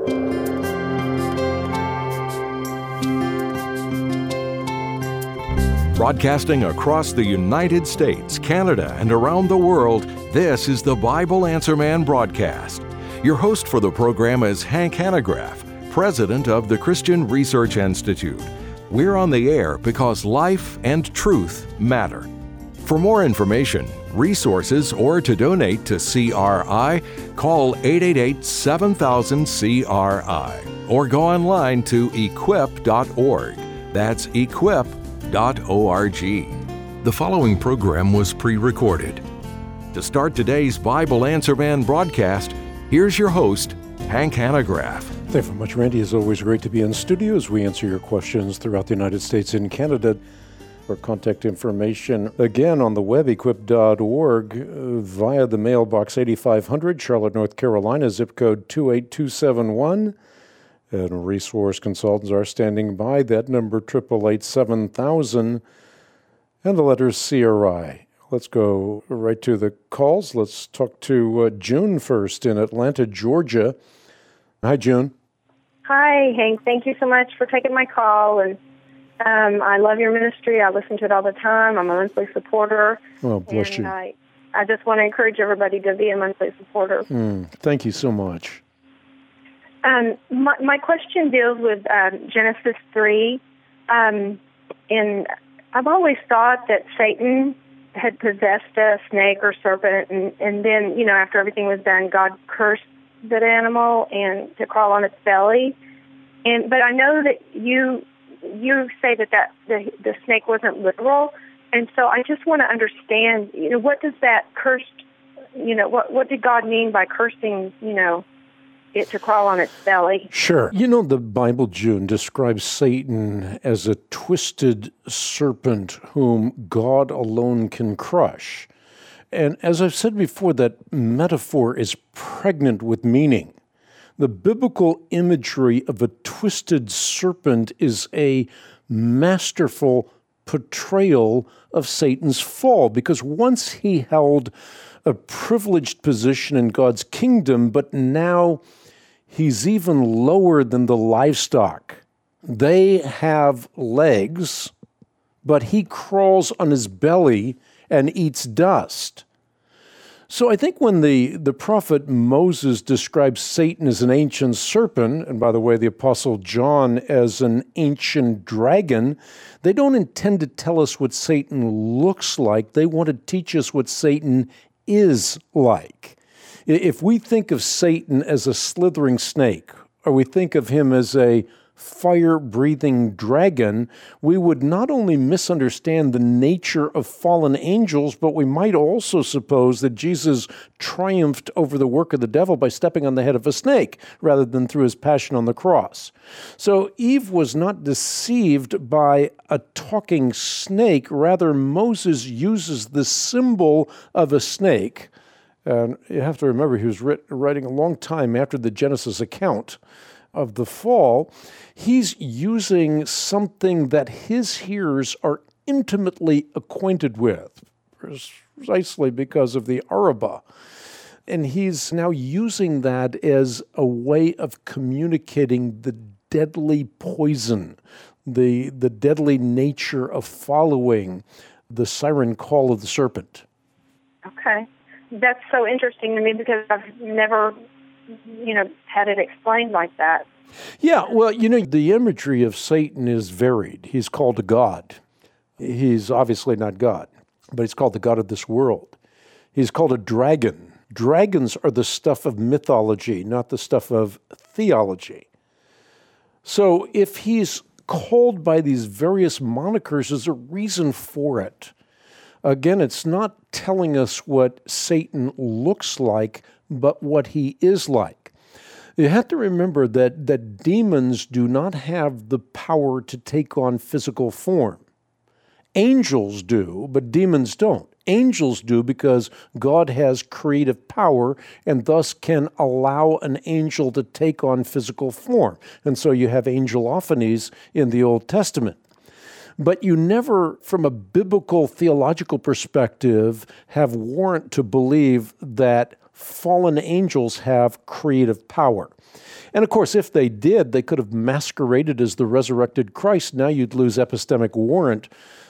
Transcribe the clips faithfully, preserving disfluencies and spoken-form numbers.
Broadcasting across the United States, Canada, and around the world, this is the Bible Answer Man broadcast. Your host for the program is Hank Hanegraaff, president of the Christian Research Institute. We're on the air because life and truth matter. For more information, resources, or to donate to C R I, call eight eight eight, seven thousand, C R I or go online to equip dot org. That's equip dot org. The following program was pre-recorded. To start today's Bible Answer Man broadcast, here's your host, Hank Hanegraaff. Thank you very much, Randy. It's always great to be in studio as we answer your questions throughout the United States and Canada. For contact information, again, on the web, equip dot org, uh, via the mailbox eighty-five hundred, Charlotte, North Carolina, zip code two eight two seven one. And resource consultants are standing by. That number, eight eight eight, seven thousand, and the letters C R I. Let's go right to the calls. Let's talk to uh, June first in Atlanta, Georgia. Hi, June. Hi, Hank. Thank you so much for taking my call. And um, I love your ministry. I listen to it all the time. I'm a monthly supporter. Oh, bless and you. I, I just want to encourage everybody to be a monthly supporter. Mm, thank you so much. Um, my, my question deals with um, Genesis three. Um, and I've always thought that Satan had possessed a snake or serpent, and, and then, you know, after everything was done, God cursed that animal and to crawl on its belly. And but I know that you you say that, that the, the snake wasn't literal, and so I just want to understand, you know, what does that cursed, you know, what what did God mean by cursing, you know, it to crawl on its belly? Sure. You know, the Bible, June, describes Satan as a twisted serpent whom God alone can crush. And as I've said before, that metaphor is pregnant with meaning. The biblical imagery of a twisted serpent is a masterful portrayal of Satan's fall, because once he held a privileged position in God's kingdom, but now he's even lower than the livestock. They have legs, but he crawls on his belly and eats dust. So I think when the, the prophet Moses describes Satan as an ancient serpent, and by the way, the apostle John as an ancient dragon, they don't intend to tell us what Satan looks like. They want to teach us what Satan is like. If we think of Satan as a slithering snake, or we think of him as a fire-breathing dragon, we would not only misunderstand the nature of fallen angels, but we might also suppose that Jesus triumphed over the work of the devil by stepping on the head of a snake, rather than through his passion on the cross. So Eve was not deceived by a talking snake. Rather, Moses uses the symbol of a snake. And you have to remember, he was writ- writing a long time after the Genesis account of the fall. He's using something that his hearers are intimately acquainted with, precisely because of the Arabah. And he's now using that as a way of communicating the deadly poison, the, the deadly nature of following the siren call of the serpent. Okay. That's so interesting to me because I've never, you know, had it explained like that. Yeah, well, you know, the imagery of Satan is varied. He's called a god. He's obviously not God, but he's called the god of this world. He's called a dragon. Dragons are the stuff of mythology, not the stuff of theology. So if he's called by these various monikers, there's a reason for it. Again, it's not telling us what Satan looks like, but what he is like. You have to remember that, that demons do not have the power to take on physical form. Angels do, but demons don't. Angels do because God has creative power and thus can allow an angel to take on physical form. And so you have angelophanies in the Old Testament. But you never, from a biblical theological perspective, have warrant to believe that fallen angels have creative power. And of course, if they did, they could have masqueraded as the resurrected Christ. Now you'd lose epistemic warrant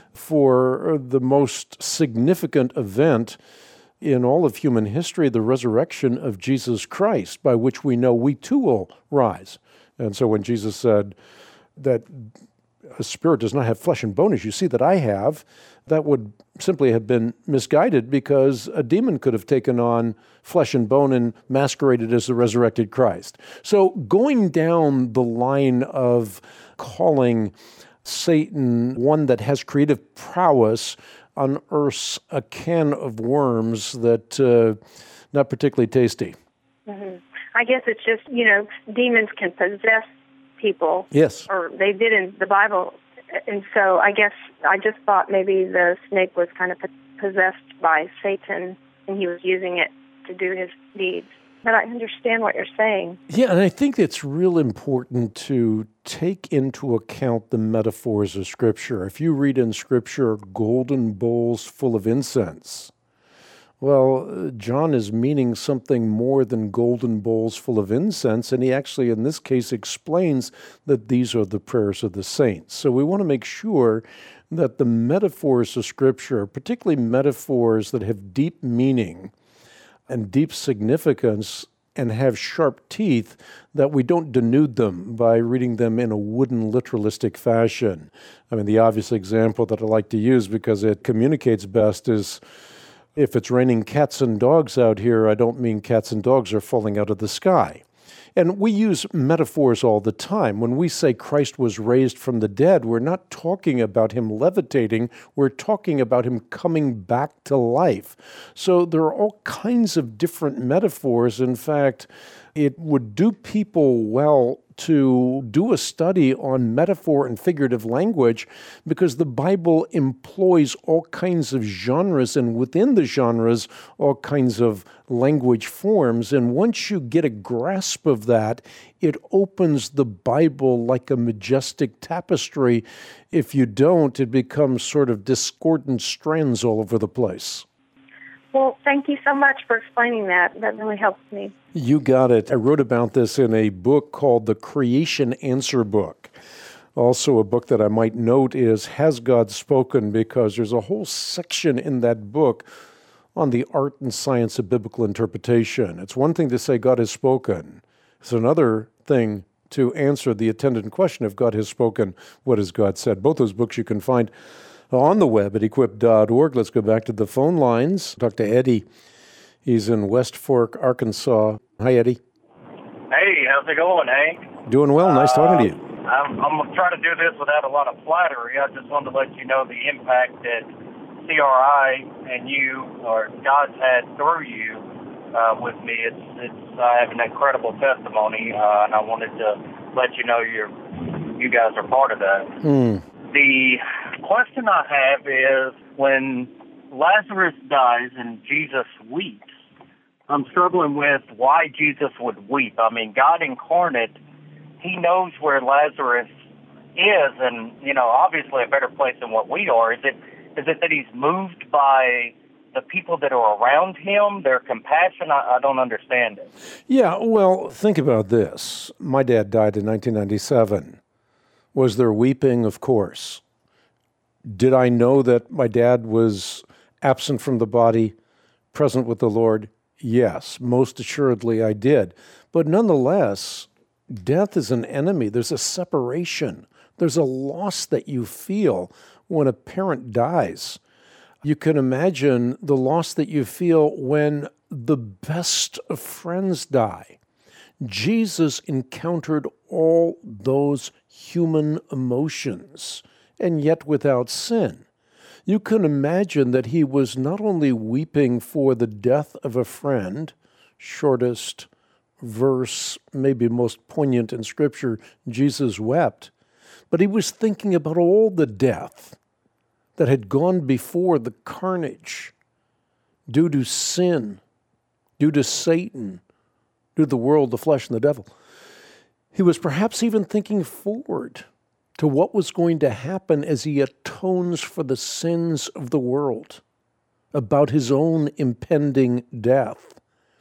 for the most significant event in all of human history, the resurrection of Jesus Christ, by which we know we too will rise. And so when Jesus said that a spirit does not have flesh and bone as you see that I have, that would simply have been misguided, because a demon could have taken on flesh and bone and masqueraded as the resurrected Christ. So going down the line of calling Satan one that has creative prowess unearths a can of worms that uh, not particularly tasty. Mm-hmm. I guess it's just, you know, demons can possess people. Yes. Or they did in the Bible. And so I guess I just thought maybe the snake was kind of possessed by Satan and he was using it to do his deeds. But I understand what you're saying. Yeah, and I think it's real important to take into account the metaphors of Scripture. If you read in Scripture, golden bowls full of incense, well, John is meaning something more than golden bowls full of incense, and he actually, in this case, explains that these are the prayers of the saints. So we want to make sure that the metaphors of Scripture, particularly metaphors that have deep meaning and deep significance and have sharp teeth, that we don't denude them by reading them in a wooden literalistic fashion. I mean, the obvious example that I like to use because it communicates best is, if it's raining cats and dogs out here, I don't mean cats and dogs are falling out of the sky. And we use metaphors all the time. When we say Christ was raised from the dead, we're not talking about him levitating. We're talking about him coming back to life. So there are all kinds of different metaphors. In fact, it would do people well to do a study on metaphor and figurative language, because the Bible employs all kinds of genres, and within the genres, all kinds of language forms. And once you get a grasp of that, it opens the Bible like a majestic tapestry. If you don't, it becomes sort of discordant strands all over the place. Well, thank you so much for explaining that. That really helps me. You got it. I wrote about this in a book called The Creation Answer Book. Also, a book that I might note is Has God Spoken? Because there's a whole section in that book on the art and science of biblical interpretation. It's one thing to say God has spoken. It's another thing to answer the attendant question, if God has spoken, what has God said? Both those books you can find on the web at equip dot org. Let's go back to the phone lines. Talk to Eddie. He's in West Fork, Arkansas. Hi, Eddie. Hey, how's it going, Hank? Doing well. Nice talking to you. Uh, I'm, I'm going to try to do this without a lot of flattery. I just wanted to let you know the impact that C R I and you, or God's had through you uh, with me. It's, it's, I have an incredible testimony, uh, and I wanted to let you know you're, you guys are part of that. Mm. The question I have is, when Lazarus dies and Jesus weeps, I'm struggling with why Jesus would weep. I mean, God incarnate, he knows where Lazarus is, and, you know, obviously a better place than what we are. Is it is it that he's moved by the people that are around him, their compassion? I, I don't understand it. Yeah, well, think about this. My dad died in nineteen ninety-seven. Was there weeping? Of course. Did I know that my dad was absent from the body, present with the Lord? Yes, most assuredly I did. But nonetheless, death is an enemy. There's a separation. There's a loss that you feel when a parent dies. You can imagine the loss that you feel when the best of friends die. Jesus encountered all those human emotions, and yet without sin. You can imagine that he was not only weeping for the death of a friend, shortest verse, maybe most poignant in Scripture, Jesus wept, but he was thinking about all the death that had gone before, the carnage due to sin, due to Satan, due to the world, the flesh, and the devil. He was perhaps even thinking forward to what was going to happen as he atones for the sins of the world, about his own impending death.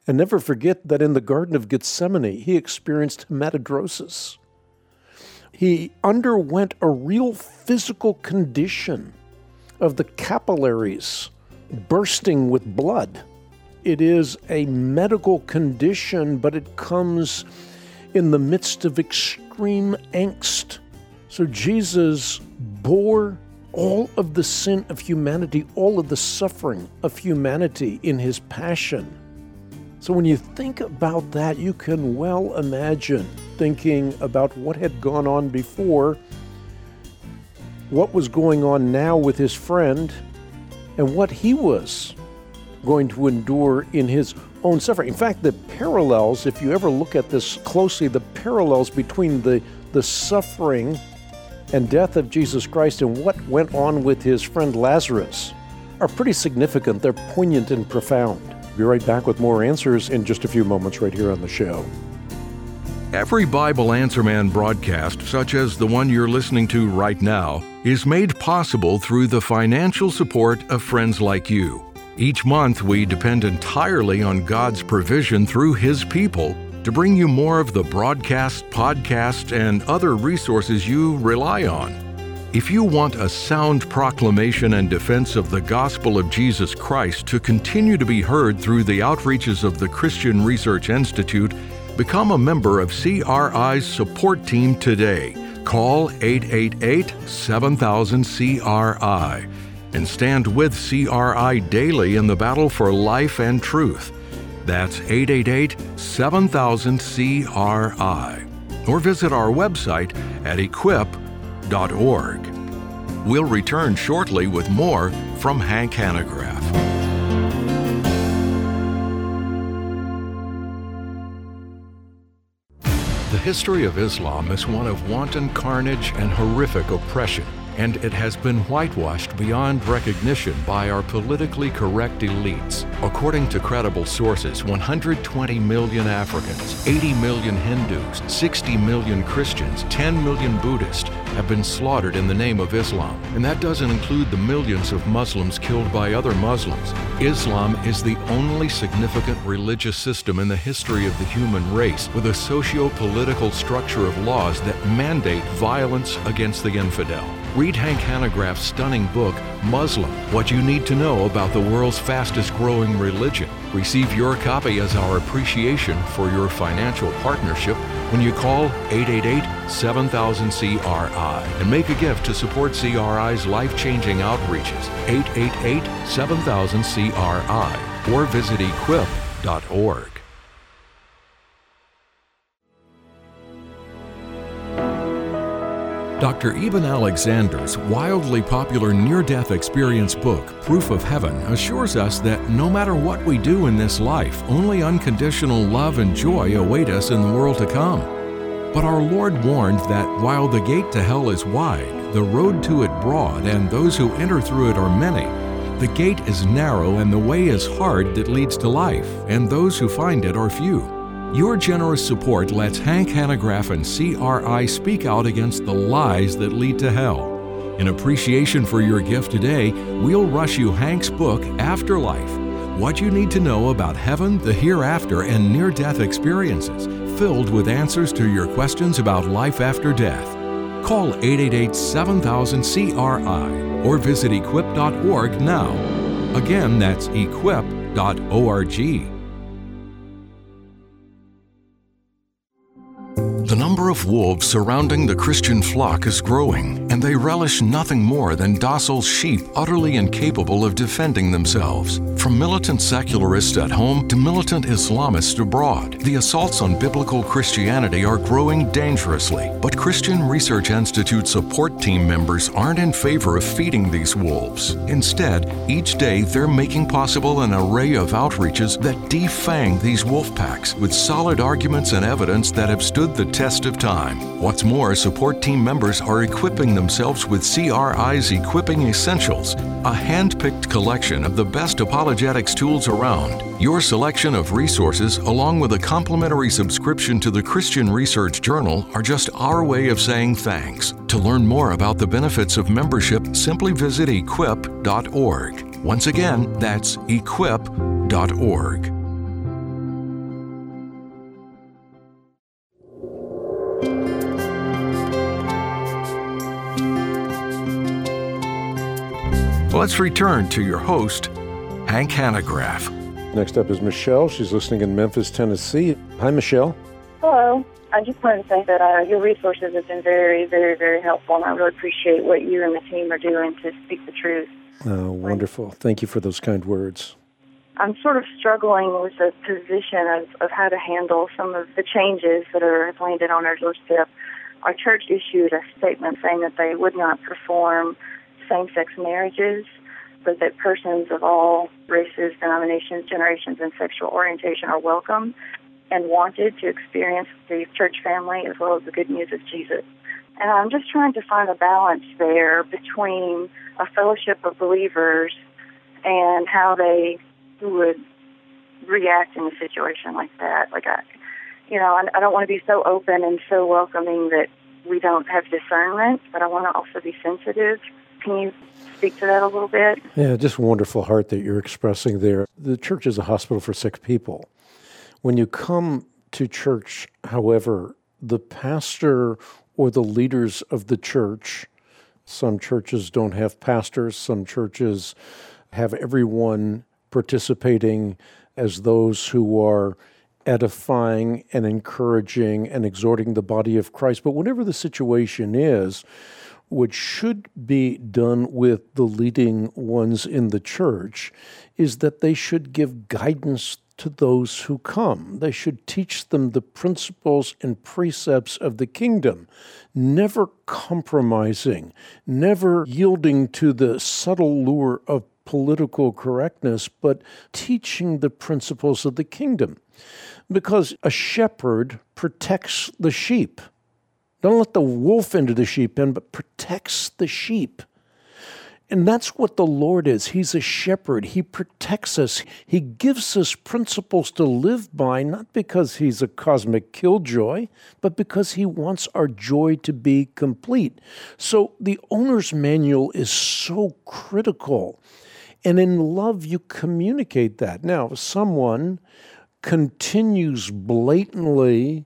And never forget that in the Garden of Gethsemane, he experienced hematidrosis. He underwent a real physical condition of the capillaries bursting with blood. It is a medical condition, but it comes in the midst of extreme angst. So Jesus bore all of the sin of humanity, all of the suffering of humanity in his passion. So when you think about that, you can well imagine thinking about what had gone on before, what was going on now with his friend, and what he was going to endure in his own suffering. In fact, the parallels, if you ever look at this closely, the parallels between the, the suffering and death of Jesus Christ and what went on with his friend Lazarus are pretty significant. They're poignant and profound. Be right back with more answers in just a few moments right here on the show. Every Bible Answer Man broadcast, such as the one you're listening to right now, is made possible through the financial support of friends like you. Each month, we depend entirely on God's provision through His people to bring you more of the broadcast, podcast, and other resources you rely on. If you want a sound proclamation and defense of the gospel of Jesus Christ to continue to be heard through the outreaches of the Christian Research Institute, become a member of C R I's support team today. Call eight eight eight, seven thousand, C R I and stand with C R I daily in the battle for life and truth. That's eight eight eight, seven thousand, C R I. Or visit our website at equip dot org. We'll return shortly with more from Hank Hanegraaff. The history of Islam is one of wanton carnage and horrific oppression, and it has been whitewashed beyond recognition by our politically correct elites. According to credible sources, one hundred twenty million Africans, eighty million Hindus, sixty million Christians, ten million Buddhists have been slaughtered in the name of Islam. And that doesn't include the millions of Muslims killed by other Muslims. Islam is the only significant religious system in the history of the human race with a socio-political structure of laws that mandate violence against the infidel. Read Hank Hanegraaff's stunning book, Muslim, What You Need to Know About the World's Fastest Growing Religion. Receive your copy as our appreciation for your financial partnership when you call eight eight eight, seven thousand, C R I and make a gift to support C R I's life-changing outreaches, eight eight eight, seven thousand, C R I, or visit equip dot org. Doctor Eben Alexander's wildly popular near-death experience book, Proof of Heaven, assures us that no matter what we do in this life, only unconditional love and joy await us in the world to come. But our Lord warned that while the gate to hell is wide, the road to it broad, and those who enter through it are many, the gate is narrow and the way is hard that leads to life, and those who find it are few. Your generous support lets Hank Hanegraaff and C R I speak out against the lies that lead to hell. In appreciation for your gift today, we'll rush you Hank's book, Afterlife, What You Need to Know About Heaven, the Hereafter, and Near-Death Experiences, filled with answers to your questions about life after death. Call eight eight eight, seven thousand, C R I or visit equip dot org now. Again, that's equip dot org. The number of wolves surrounding the Christian flock is growing, and they relish nothing more than docile sheep utterly incapable of defending themselves. From militant secularists at home to militant Islamists abroad, the assaults on biblical Christianity are growing dangerously. But Christian Research Institute support team members aren't in favor of feeding these wolves. Instead, each day they're making possible an array of outreaches that defang these wolf packs with solid arguments and evidence that have stood the test of time. What's more, support team members are equipping themselves with C R I's Equipping Essentials, a hand-picked collection of the best apologetics tools around. Your selection of resources, along with a complimentary subscription to the Christian Research Journal, are just our way of saying thanks. To learn more about the benefits of membership, simply visit equip dot org. Once again, that's equip dot org. Let's return to your host, Hank Hanegraaff. Next up is Michelle. She's listening in Memphis, Tennessee. Hi, Michelle. Hello. I just wanted to say that uh, your resources have been very, very, very helpful, and I really appreciate what you and the team are doing to speak the truth. Oh, wonderful. Thank you for those kind words. I'm sort of struggling with the position of, of how to handle some of the changes that are have landed on our doorstep. Our church issued a statement saying that they would not perform same-sex marriages, but that persons of all races, denominations, generations, and sexual orientation are welcome and wanted to experience the church family as well as the good news of Jesus. And I'm just trying to find a balance there between a fellowship of believers and how they would react in a situation like that. Like, I, you know, I, I don't want to be so open and so welcoming that we don't have discernment, but I want to also be sensitive. Can you speak to that a little bit? Yeah, just a wonderful heart that you're expressing there. The church is a hospital for sick people. When you come to church, however, the pastor or the leaders of the church, some churches don't have pastors, some churches have everyone participating as those who are edifying and encouraging and exhorting the body of Christ. But whatever the situation is, what should be done with the leading ones in the church is that they should give guidance to those who come. They should teach them the principles and precepts of the kingdom, never compromising, never yielding to the subtle lure of political correctness, but teaching the principles of the kingdom. Because a shepherd protects the sheep. Don't let the wolf into the sheep pen, but protects the sheep. And that's what the Lord is. He's a shepherd. He protects us. He gives us principles to live by, not because he's a cosmic killjoy, but because he wants our joy to be complete. So the owner's manual is so critical. And in love, you communicate that. Now, if someone continues blatantly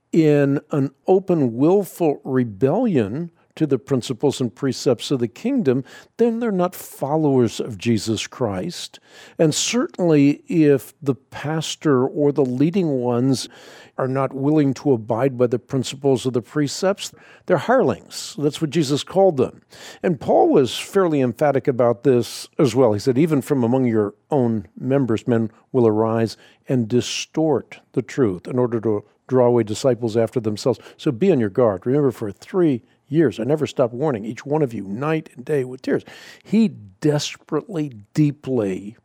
in an open, willful rebellion to the principles and precepts of the kingdom, then they're not followers of Jesus Christ. And certainly if the pastor or the leading ones are not willing to abide by the principles of the precepts, they're hirelings. That's what Jesus called them. And Paul was fairly emphatic about this as well. He said, even from among your own members, men will arise and distort the truth in order to draw away disciples after themselves. So be on your guard. Remember, for three years, I never stopped warning each one of you night and day with tears. He desperately, deeply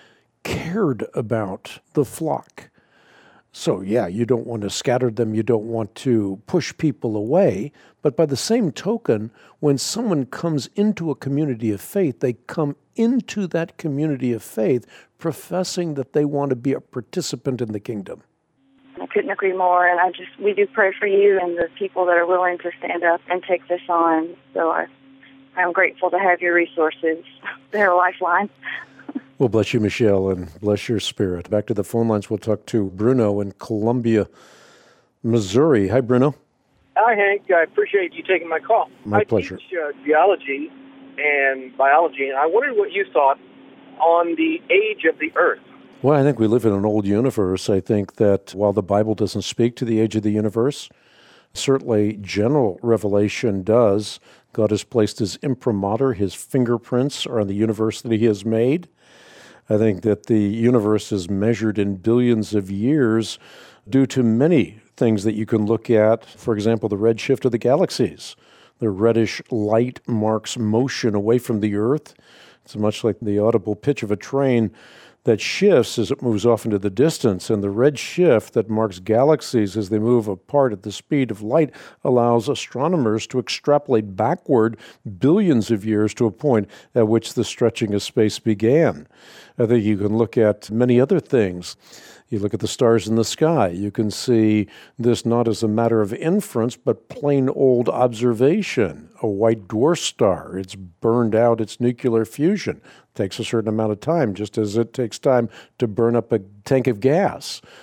cared about the flock. So yeah, you don't want to scatter them, you don't want to push people away, but by the same token, when someone comes into a community of faith, they come into that community of faith professing that they want to be a participant in the kingdom. I couldn't agree more, and I just we do pray for you and the people that are willing to stand up and take this on. So I, I'm grateful to have your resources. They're a lifeline. Well, bless you, Michelle, and bless your spirit. Back to the phone lines, we'll talk to Bruno in Columbia, Missouri. Hi, Bruno. Hi, Hank. I appreciate you taking my call. My I pleasure. I teach uh, geology and biology, and I wondered what you thought on the age of the Earth. Well, I think we live in an old universe. I think that while the Bible doesn't speak to the age of the universe, certainly general revelation does. God has placed his imprimatur, his fingerprints are on the universe that he has made. I think that the universe is measured in billions of years due to many things that you can look at. For example, the redshift of the galaxies. The reddish light marks motion away from the Earth. It's much like the audible pitch of a train that shifts as it moves off into the distance, and the red shift that marks galaxies as they move apart at the speed of light allows astronomers to extrapolate backward billions of years to a point at which the stretching of space began. I think you can look at many other things. You look at the stars in the sky. You can see this not as a matter of inference, but plain old observation. A white dwarf star, it's burned out its nuclear fusion. It takes a certain amount of time, just as it takes time to burn up a tank of gas.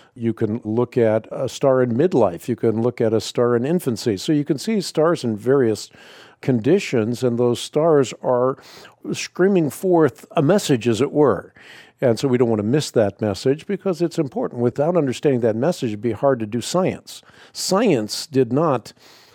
You can look at a star in midlife. You can look at a star in infancy. So you can see stars in various conditions, and those stars are screaming forth a message, as it were. And so we don't want to miss that message because it's important. Without understanding that message, it'd be hard to do science. Science did not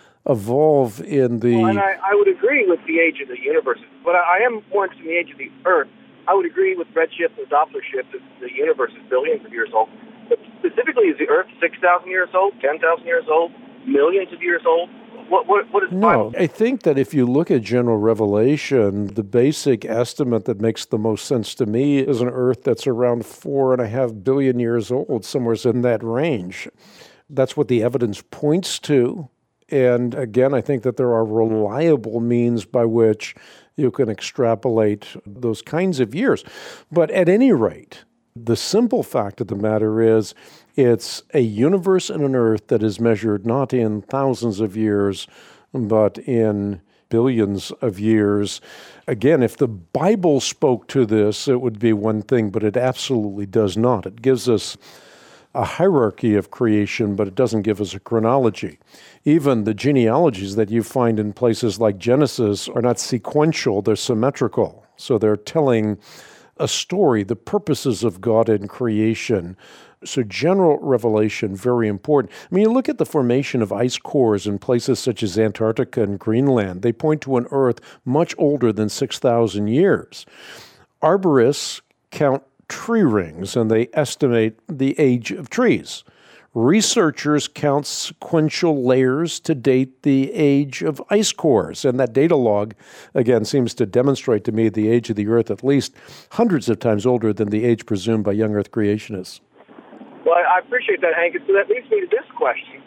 evolve in the... Well, and I, I would agree with the age of the universe, but I, I am more interested in the age of the Earth. I would agree with redshift and Doppler shift that the universe is billions of years old. But specifically, is the Earth six thousand years old, ten thousand years old, millions of years old? What, what, what is the No, Bible? I think that if you look at general revelation, the basic estimate that makes the most sense to me is an Earth that's around four and a half billion years old, somewhere in that range. That's what the evidence points to. And again, I think that there are reliable means by which you can extrapolate those kinds of years. But at any rate, the simple fact of the matter is it's a universe and an Earth that is measured not in thousands of years, but in billions of years. Again, if the Bible spoke to this, it would be one thing, but it absolutely does not. It gives us a hierarchy of creation, but it doesn't give us a chronology. Even the genealogies that you find in places like Genesis are not sequential, they're symmetrical. So they're telling a story, the purposes of God in creation. So general revelation, very important. I mean, you look at the formation of ice cores in places such as Antarctica and Greenland. They point to an Earth much older than six thousand years. Arborists count tree rings, and they estimate the age of trees. Researchers count sequential layers to date the age of ice cores, and that data log, again, seems to demonstrate to me the age of the Earth at least hundreds of times older than the age presumed by young Earth creationists. Well, I appreciate that, Hank. So that leads me to this question.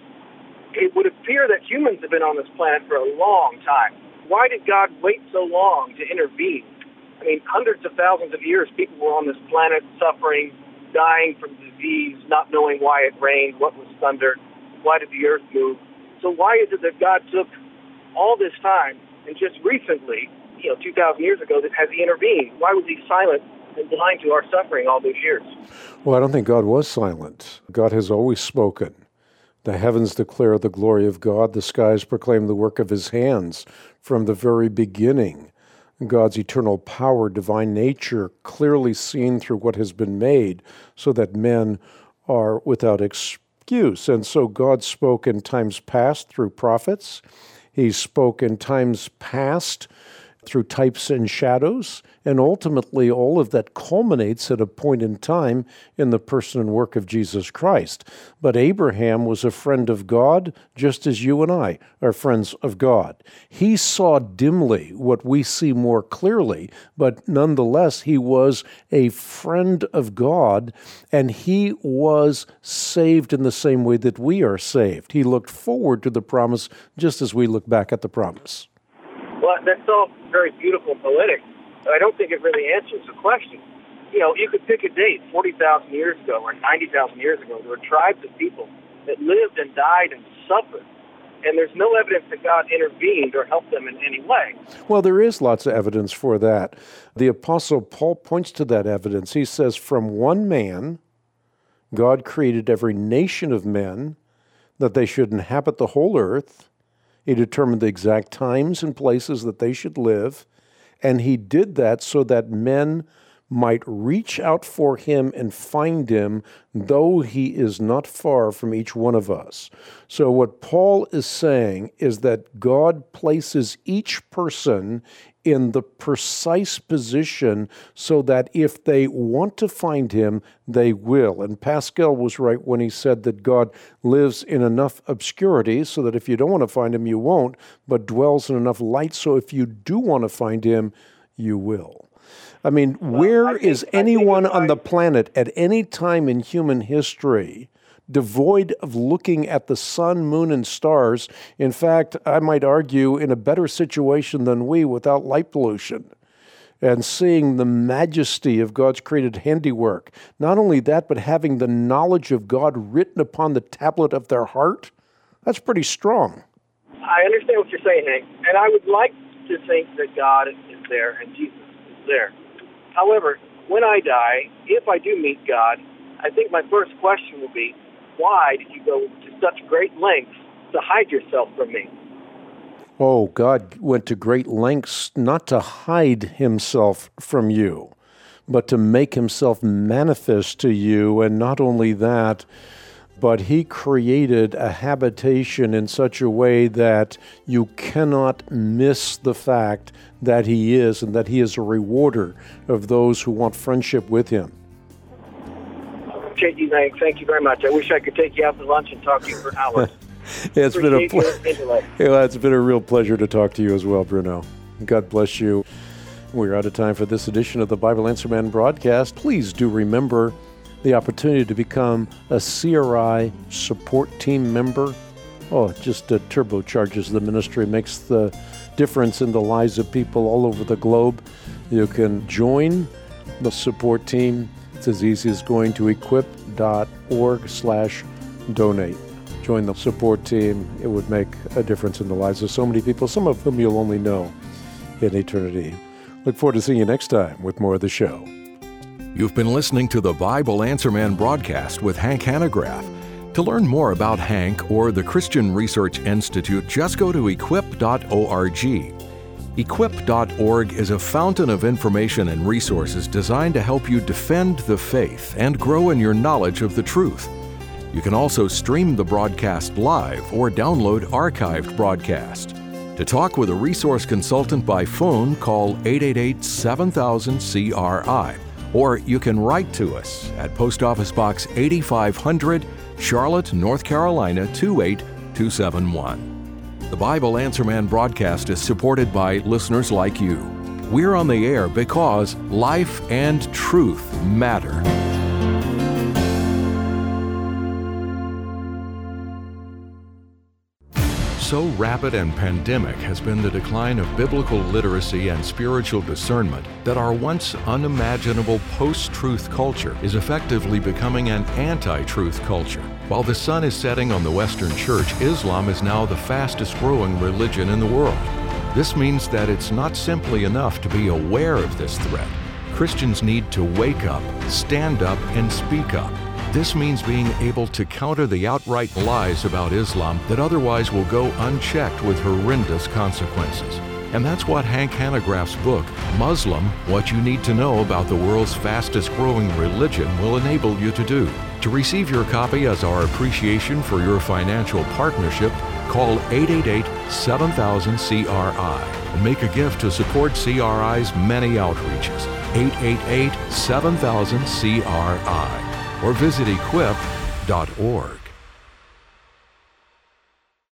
It would appear that humans have been on this planet for a long time. Why did God wait so long to intervene? I mean, hundreds of thousands of years, people were on this planet suffering, dying from disease, not knowing why it rained, what was thunder, why did the earth move. So why is it that God took all this time and just recently, you know, two thousand years ago, that has he intervened? Why was he silent and blind to our suffering all those years? Well, I don't think God was silent. God has always spoken. The heavens declare the glory of God. The skies proclaim the work of his hands from the very beginning. God's eternal power, divine nature, clearly seen through what has been made so that men are without excuse. And so God spoke in times past through prophets. He spoke in times past through types and shadows. And ultimately, all of that culminates at a point in time in the person and work of Jesus Christ. But Abraham was a friend of God, just as you and I are friends of God. He saw dimly what we see more clearly, but nonetheless, he was a friend of God, and he was saved in the same way that we are saved. He looked forward to the promise just as we look back at the promise. Well, that's all very beautiful and poetic, but I don't think it really answers the question. You know, you could pick a date, forty thousand years ago or ninety thousand years ago. There were tribes of people that lived and died and suffered, and there's no evidence that God intervened or helped them in any way. Well, there is lots of evidence for that. The Apostle Paul points to that evidence. He says, from one man, God created every nation of men, that they should inhabit the whole earth. He determined the exact times and places that they should live, and he did that so that men might reach out for him and find him, though he is not far from each one of us. So what Paul is saying is that God places each person in the precise position so that if they want to find him, they will. And Pascal was right when he said that God lives in enough obscurity so that if you don't want to find him, you won't, but dwells in enough light so if you do want to find him, you will. I mean, well, where I think, is anyone on the planet at any time in human history devoid of looking at the sun, moon, and stars? In fact, I might argue in a better situation than we without light pollution and seeing the majesty of God's created handiwork. Not only that, but having the knowledge of God written upon the tablet of their heart. That's pretty strong. I understand what you're saying, Hank, and I would like to think that God is there and Jesus is there. However, when I die, if I do meet God, I think my first question will be, why did you go to such great lengths to hide yourself from me? Oh, God went to great lengths not to hide himself from you, but to make himself manifest to you. And not only that, but he created a habitation in such a way that you cannot miss the fact that he is, and that he is a rewarder of those who want friendship with him. Appreciate you, Hank. Thank you very much. I wish I could take you out to lunch and talk to you for hours. It's been a pl- yeah, it's been a real pleasure to talk to you as well, Bruno. God bless you. We're out of time for this edition of the Bible Answer Man broadcast. Please do remember the opportunity to become a C R I support team member. Oh, it just uh, turbocharges the ministry, makes the difference in the lives of people all over the globe. You can join the support team. It's as easy as going to equip.org slash donate. Join the support team. It would make a difference in the lives of so many people, some of whom you'll only know in eternity. Look forward to seeing you next time with more of the show. You've been listening to the Bible Answer Man broadcast with Hank Hanegraaff. To learn more about Hank or the Christian Research Institute, just go to equip dot org. equip dot org is a fountain of information and resources designed to help you defend the faith and grow in your knowledge of the truth. You can also stream the broadcast live or download archived broadcast. To talk with a resource consultant by phone, call eight eight eight, seven thousand, C R I. Or you can write to us at Post Office Box eighty-five hundred, Charlotte, North Carolina two eight two seven one. The Bible Answer Man broadcast is supported by listeners like you. We're on the air because life and truth matter. So rapid and pandemic has been the decline of biblical literacy and spiritual discernment that our once unimaginable post-truth culture is effectively becoming an anti-truth culture. While the sun is setting on the Western Church, Islam is now the fastest growing religion in the world. This means that it's not simply enough to be aware of this threat. Christians need to wake up, stand up, and speak up. This means being able to counter the outright lies about Islam that otherwise will go unchecked with horrendous consequences. And that's what Hank Hanegraaff's book, Muslim, What You Need to Know About the World's Fastest Growing Religion, will enable you to do. To receive your copy as our appreciation for your financial partnership, call eight eight eight, seven thousand, C R I and make a gift to support C R I's many outreaches. eight eight eight, seven thousand, C R I. Or visit equip dot org.